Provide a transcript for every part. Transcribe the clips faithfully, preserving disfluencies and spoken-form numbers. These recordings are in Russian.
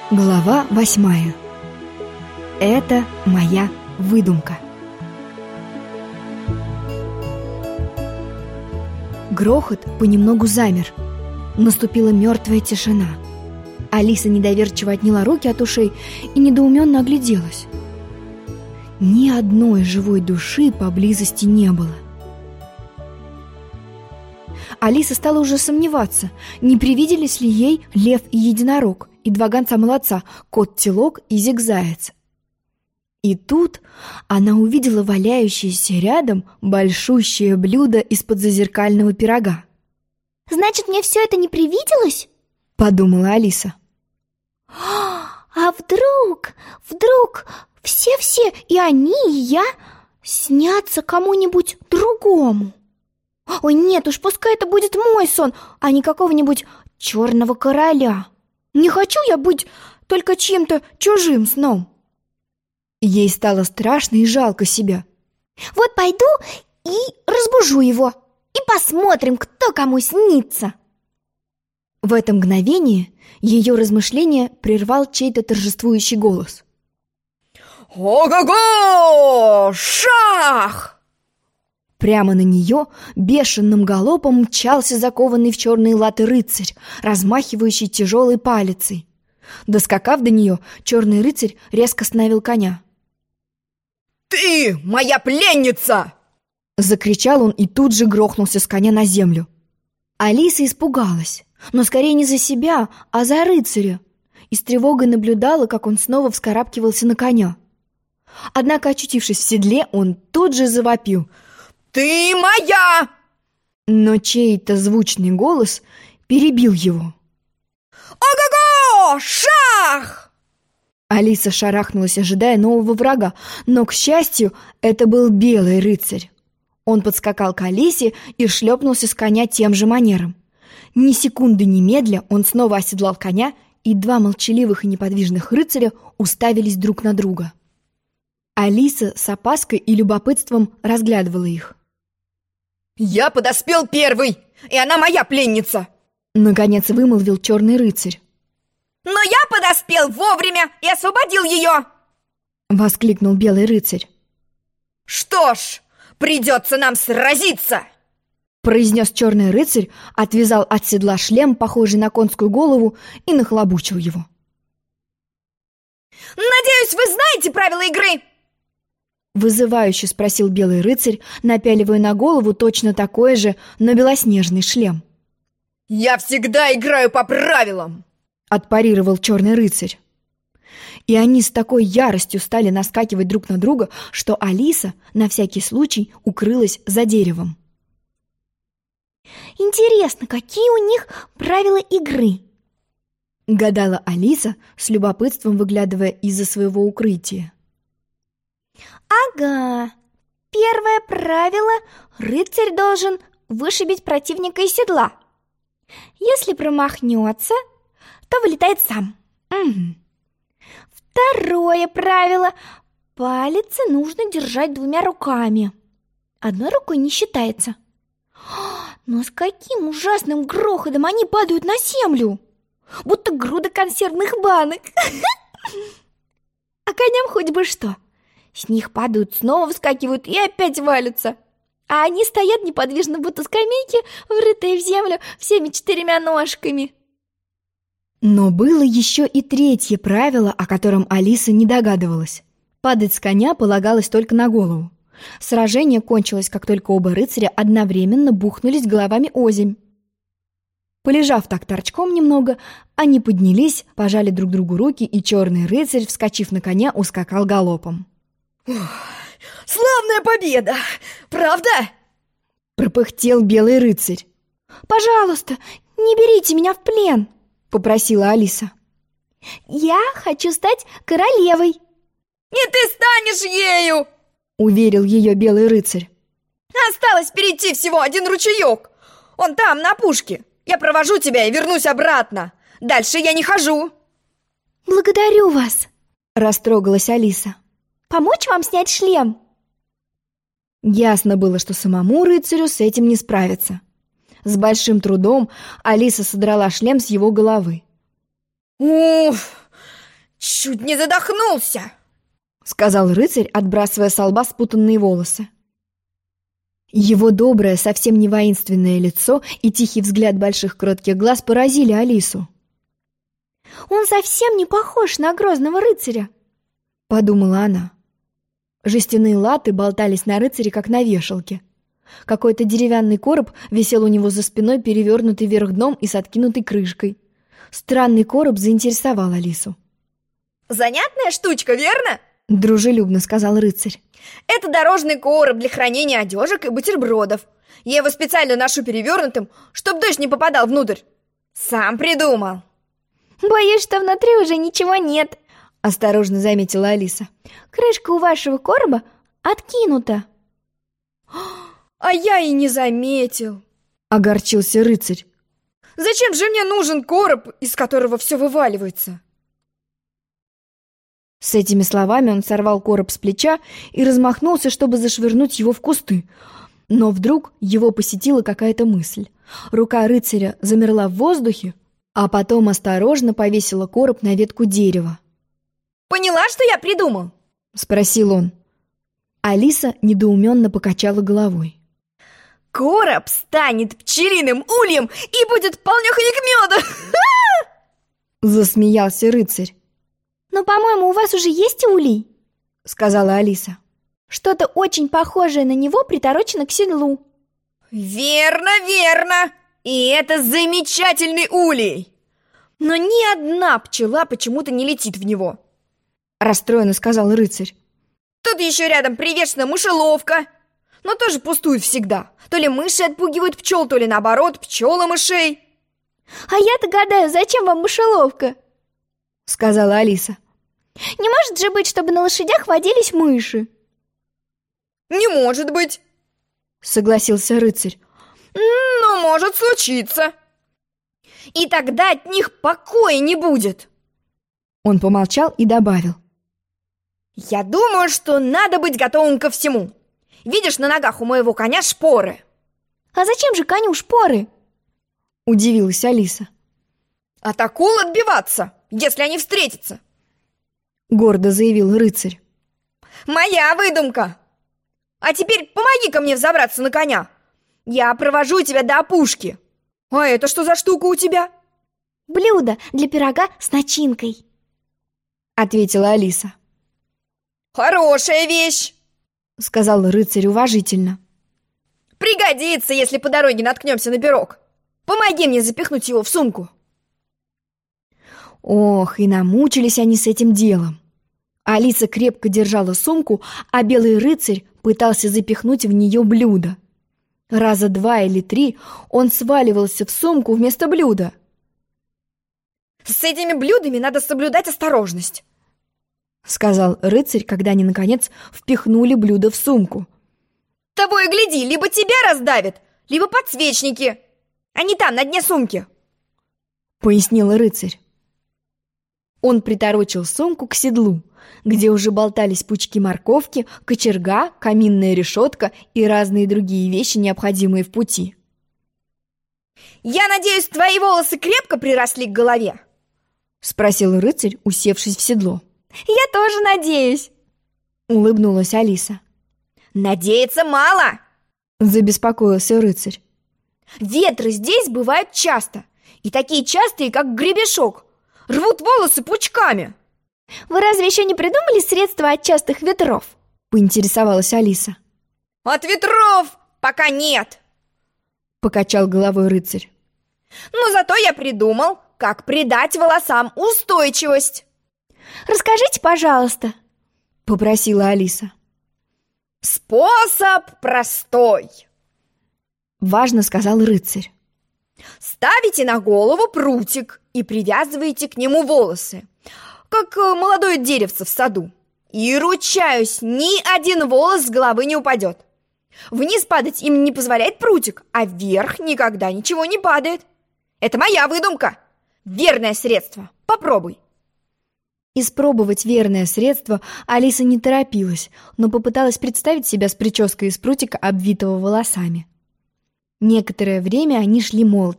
Глава восьмая. Это моя выдумка. Грохот понемногу замер. Наступила мертвая тишина. Алиса недоверчиво отняла руки от ушей и недоуменно огляделась. Ни одной живой души поблизости не было. Алиса стала уже сомневаться, не привиделись ли ей лев и единорог, и два гонца-молодца, кот-телок и зиг-заяц. И тут она увидела валяющееся рядом большущее блюдо из-под зазеркального пирога. «Значит, мне все это не привиделось?» — подумала Алиса. «А вдруг, вдруг все-все, и они, и я, снятся кому-нибудь другому? Ой, нет уж, пускай это будет мой сон, а не какого-нибудь черного короля. Не хочу я быть только чьим-то чужим сном». Ей стало страшно и жалко себя. «Вот пойду и разбужу его, и посмотрим, кто кому снится». В это мгновение ее размышление прервал чей-то торжествующий голос. «Ого-го! Шах!» Прямо на нее бешеным галопом мчался закованный в черные латы рыцарь, размахивающий тяжелой палицей. Доскакав до нее, черный рыцарь резко остановил коня. «Ты моя пленница!» Закричал он и тут же грохнулся с коня на землю. Алиса испугалась, но скорее не за себя, а за рыцаря, и с тревогой наблюдала, как он снова вскарабкивался на коня. Однако, очутившись в седле, он тут же завопил: «Ты моя!» Но чей-то звучный голос перебил его. «Ого-го! Шах!» Алиса шарахнулась, ожидая нового врага, но, к счастью, это был белый рыцарь. Он подскакал к Алисе и шлепнулся с коня тем же манером. Ни секунды немедля он снова оседлал коня, и два молчаливых и неподвижных рыцаря уставились друг на друга. Алиса с опаской и любопытством разглядывала их. «Я подоспел первый, и она моя пленница!» Наконец вымолвил черный рыцарь. «Но я подоспел вовремя и освободил ее!» Воскликнул белый рыцарь. «Что ж, придется нам сразиться!» Произнес черный рыцарь, отвязал от седла шлем, похожий на конскую голову, и нахлобучил его. «Надеюсь, вы знаете правила игры?» Вызывающе спросил белый рыцарь, напяливая на голову точно такой же, но белоснежный шлем. «Я всегда играю по правилам!» Отпарировал черный рыцарь. И они с такой яростью стали наскакивать друг на друга, что Алиса на всякий случай укрылась за деревом. «Интересно, какие у них правила игры?» Гадала Алиса, с любопытством выглядывая из-за своего укрытия. «Ага, первое правило – рыцарь должен вышибить противника из седла. Если промахнется, то вылетает сам. Угу. Второе правило – палицы нужно держать двумя руками. Одной рукой не считается. Но с каким ужасным грохотом они падают на землю! Будто груда консервных банок. А коням хоть бы что. С них падают, снова вскакивают и опять валятся. А они стоят неподвижно, будто скамейки, врытые в землю всеми четырьмя ножками». Но было еще и третье правило, о котором Алиса не догадывалась. Падать с коня полагалось только на голову. Сражение кончилось, как только оба рыцаря одновременно бухнулись головами озимь. Полежав так торчком немного, они поднялись, пожали друг другу руки, и черный рыцарь, вскочив на коня, ускакал галопом. «Славная победа! Правда?» Пропыхтел белый рыцарь. «Пожалуйста, не берите меня в плен!» Попросила Алиса. «Я хочу стать королевой!» «И ты станешь ею!» Уверил ее белый рыцарь. «Осталось перейти всего один ручеек. Он там, на опушке. Я провожу тебя и вернусь обратно. Дальше я не хожу». «Благодарю вас!» Растрогалась Алиса. «Помочь вам снять шлем?» Ясно было, что самому рыцарю с этим не справиться. С большим трудом Алиса содрала шлем с его головы. «Уф, Чуть не задохнулся!» — сказал рыцарь, отбрасывая со лба спутанные волосы. Его доброе, совсем не воинственное лицо и тихий взгляд больших кротких глаз поразили Алису. «Он совсем не похож на грозного рыцаря», — подумала она. Жестяные латы болтались на рыцаре, как на вешалке. Какой-то деревянный короб висел у него за спиной, перевернутый вверх дном и с откинутой крышкой. Странный короб заинтересовал Алису. «Занятная штучка, верно?» — дружелюбно сказал рыцарь. «Это дорожный короб для хранения одежек и бутербродов. Я его специально ношу перевернутым, чтобы дождь не попадал внутрь. Сам придумал». «Боюсь, что внутри уже ничего нет», — осторожно заметила Алиса. «Крышка у вашего короба откинута». «А я и не заметил», — огорчился рыцарь. «Зачем же мне нужен короб, из которого все вываливается?» С этими словами он сорвал короб с плеча и размахнулся, чтобы зашвырнуть его в кусты. Но вдруг его посетила какая-то мысль. Рука рыцаря замерла в воздухе, а потом осторожно повесила короб на ветку дерева. «Поняла, что я придумал?» — спросил он. Алиса недоуменно покачала головой. «Короб станет пчелиным ульем и будет полнёхонек меда!» Засмеялся рыцарь. «Но, по-моему, у вас уже есть улей», — сказала Алиса. «Что-то очень похожее на него приторочено к седлу». «Верно, верно! И это замечательный улей! Но ни одна пчела почему-то не летит в него», — расстроенно сказал рыцарь. «Тут еще рядом привешена мышеловка, но тоже пустует всегда. То ли мыши отпугивают пчел, то ли наоборот, пчелы мышей». «А я-то гадаю, зачем вам мышеловка?» — сказала Алиса. «Не может же быть, чтобы на лошадях водились мыши». «Не может быть», — согласился рыцарь. «Но может случиться. И тогда от них покоя не будет». Он помолчал и добавил. «Я думаю, что надо быть готовым ко всему. Видишь, на ногах у моего коня шпоры». «А зачем же коню шпоры?» — удивилась Алиса. «От акул отбиваться, если они встретятся», — гордо заявил рыцарь. «Моя выдумка. А теперь помоги-ка мне взобраться на коня. Я провожу тебя до опушки. А это что за штука у тебя?» «Блюдо для пирога с начинкой», — ответила Алиса. «Хорошая вещь», — сказал рыцарь уважительно. «Пригодится, если по дороге наткнемся на пирог. Помоги мне запихнуть его в сумку». Ох, и намучились они с этим делом. Алиса крепко держала сумку, а белый рыцарь пытался запихнуть в нее блюдо. Раза два или три он сваливался в сумку вместо блюда. «С этими блюдами надо соблюдать осторожность», — сказал рыцарь, когда они, наконец, впихнули блюдо в сумку. «Того и гляди, либо тебя раздавят, либо подсвечники. Они там, на дне сумки», — пояснил рыцарь. Он приторочил сумку к седлу, где уже болтались пучки морковки, кочерга, каминная решетка и разные другие вещи, необходимые в пути. «Я надеюсь, твои волосы крепко приросли к голове?» — спросил рыцарь, усевшись в седло. «Я тоже надеюсь», — улыбнулась Алиса. «Надеяться мало!» — забеспокоился рыцарь. «Ветры здесь бывают часто, и такие частые, как гребешок. Рвут волосы пучками». «Вы разве еще не придумали средства от частых ветров?» — поинтересовалась Алиса. «От ветров пока нет», — покачал головой рыцарь. «Но зато я придумал, как придать волосам устойчивость». «Расскажите, пожалуйста», — попросила Алиса. «Способ простой», — важно сказал рыцарь. «Ставите на голову прутик и привязываете к нему волосы, как молодое деревце в саду. И, ручаюсь, ни один волос с головы не упадет. Вниз падать им не позволяет прутик, а вверх никогда ничего не падает. Это моя выдумка. Верное средство. Попробуй». Испробовать верное средство Алиса не торопилась, но попыталась представить себя с прической из прутика, обвитого волосами. Некоторое время они шли молча.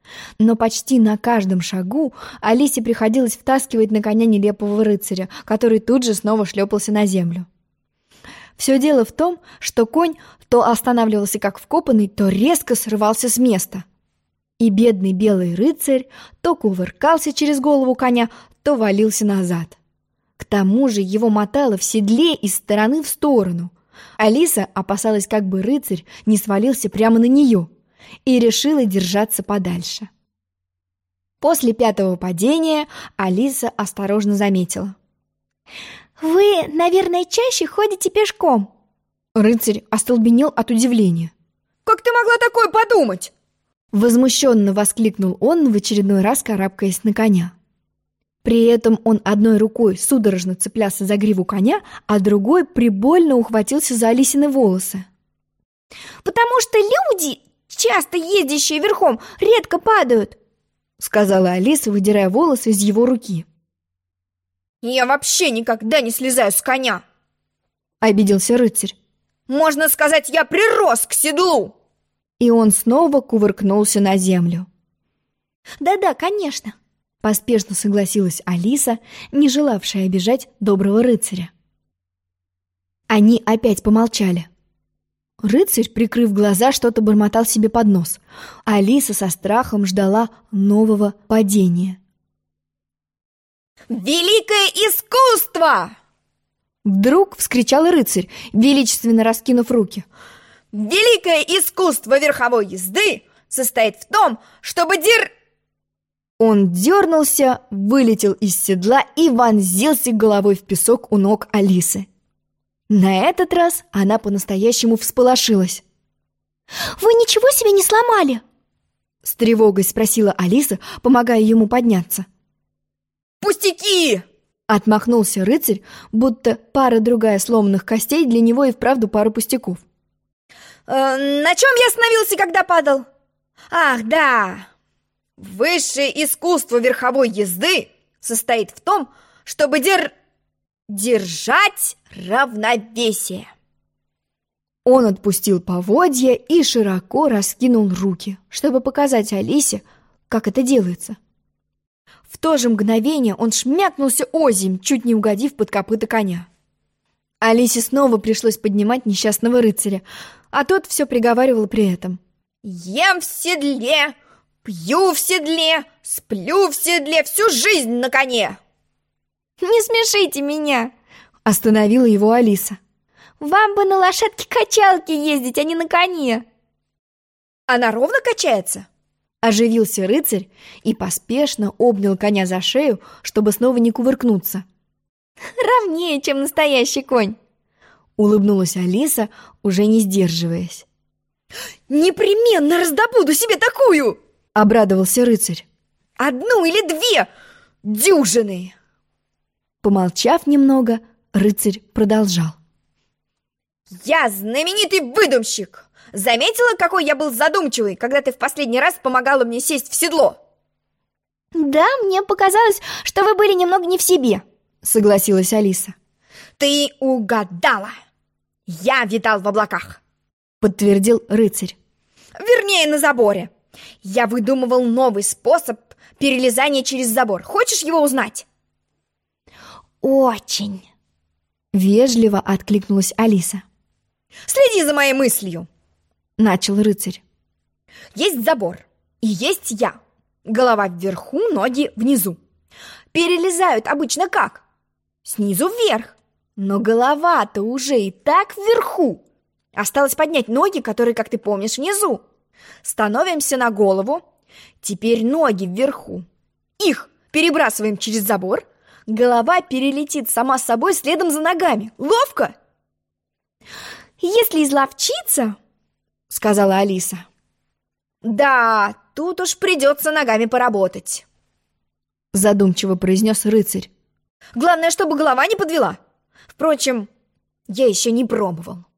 Но почти на каждом шагу Алисе приходилось втаскивать на коня нелепого рыцаря, который тут же снова шлепался на землю. Все дело в том, что конь то останавливался как вкопанный, то резко срывался с места. И бедный белый рыцарь то кувыркался через голову коня, то валился назад. К тому же его мотало в седле из стороны в сторону. Алиса опасалась, как бы рыцарь не свалился прямо на нее, и решила держаться подальше. После пятого падения Алиса осторожно заметила: «Вы, наверное, чаще ходите пешком?» Рыцарь остолбенел от удивления. «Как ты могла такое подумать?» Возмущенно воскликнул он, в очередной раз карабкаясь на коня. При этом он одной рукой судорожно цеплялся за гриву коня, а другой прибольно ухватился за Алисины волосы. «Потому что люди, часто ездящие верхом, редко падают», сказала Алиса, выдирая волосы из его руки. «Я вообще никогда не слезаю с коня!» Обиделся рыцарь. «Можно сказать, я прирос к седлу!» И он снова кувыркнулся на землю. «Да-да, конечно», поспешно согласилась Алиса, не желавшая обижать доброго рыцаря. Они опять помолчали. Рыцарь, прикрыв глаза, что-то бормотал себе под нос. Алиса со страхом ждала нового падения. «Великое искусство!» Вдруг вскричал рыцарь, величественно раскинув руки. «Великое искусство верховой езды состоит в том, чтобы дер...» Он дернулся, вылетел из седла и вонзился головой в песок у ног Алисы. На этот раз она по-настоящему всполошилась. «Вы ничего себе не сломали?» С тревогой спросила Алиса, помогая ему подняться. «Пустяки!» Отмахнулся рыцарь, будто пара-другая сломанных костей для него и вправду пара пустяков. э, «На чем я остановился, когда падал? Ах, да! Высшее искусство верховой езды состоит в том, чтобы дер... держать равновесие». Он отпустил поводья и широко раскинул руки, чтобы показать Алисе, как это делается. В то же мгновение он шмякнулся озимь, чуть не угодив под копыта коня. Алисе снова пришлось поднимать несчастного рыцаря, а тот все приговаривал при этом: «Ем в седле, пью в седле, сплю в седле, всю жизнь на коне!» «Не смешите меня!» Остановила его Алиса. «Вам бы на лошадке-качалке ездить, а не на коне!» «Она ровно качается?» Оживился рыцарь и поспешно обнял коня за шею, чтобы снова не кувыркнуться. «Ровнее, чем настоящий конь!» Улыбнулась Алиса, уже не сдерживаясь. «Непременно раздобуду себе такую!» Обрадовался рыцарь. «Одну или две дюжины!» Помолчав немного, рыцарь продолжал. «Я знаменитый выдумщик! Заметила, какой я был задумчивый, когда ты в последний раз помогала мне сесть в седло?» «Да, мне показалось, что вы были немного не в себе», — согласилась Алиса. «Ты угадала! Я витал в облаках!» — подтвердил рыцарь. «Вернее, на заборе. Я выдумывал новый способ перелезания через забор. Хочешь его узнать?» «Очень!» — вежливо откликнулась Алиса. «Следи за моей мыслью!» — начал рыцарь. «Есть забор, и есть я. Голова вверху, ноги внизу. Перелезают обычно как? Снизу вверх. Но голова-то уже и так вверху. Осталось поднять ноги, которые, как ты помнишь, внизу. Становимся на голову. Теперь ноги вверху. Их перебрасываем через забор. Голова перелетит сама собой следом за ногами. Ловко?» «Если изловчиться, — сказала Алиса. — Да, тут уж придется ногами поработать, — задумчиво произнес рыцарь. Главное, чтобы голова не подвела. Впрочем, я еще не пробовал.